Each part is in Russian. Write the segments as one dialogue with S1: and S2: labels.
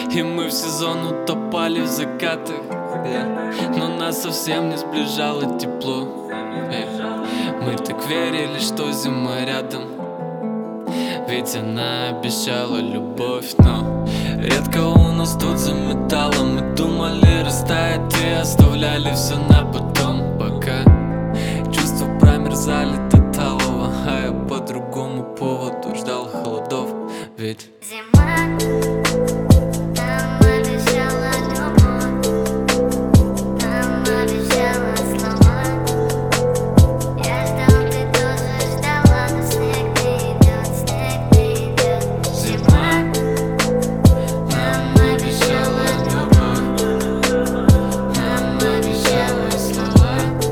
S1: И мы в сезон утопали в закатах, но нас совсем не сближало тепло. Мы так верили, что зима рядом, ведь она обещала любовь. Но редко у нас тут заметало. Мы думали растает и оставляли все на потом, пока чувства промерзали до талого. А я по другому поводу ждал холодов, ведь
S2: зима нам обещала любовь, нам обещала слова. Я ждал, ты тоже ждала, но снег не идет, снег не идет. Зима нам обещала любовь, нам обещала слова.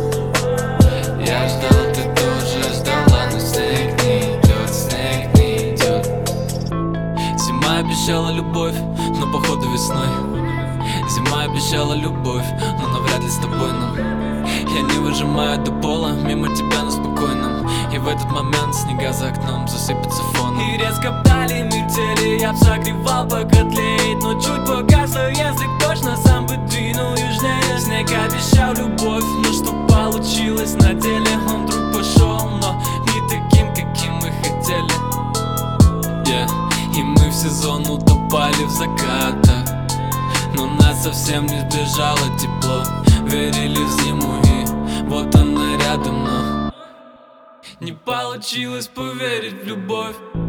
S1: я ждал, ты тоже ждала, но снег не идет, снег не идет. Зима обещала любовь, но походу весной. Зима обещала любовь, но навряд ли с тобой нам. Я не выжимаю до пола, мимо тебя на спокойном. И в этот момент снега за окном засыпется фоном. И резко вдали метели, я б согревал, пока тлеет. Но чуть погасло, если точно сам бы двинул южнее. Снег обещал любовь, но что получилось на деле? Он вдруг пошел, но не таким, каким мы хотели. И мы в сезон утопали в закатах, но нас совсем не сближало тепло. Верили в зиму, и вот она рядом, но не получилось поверить в любовь.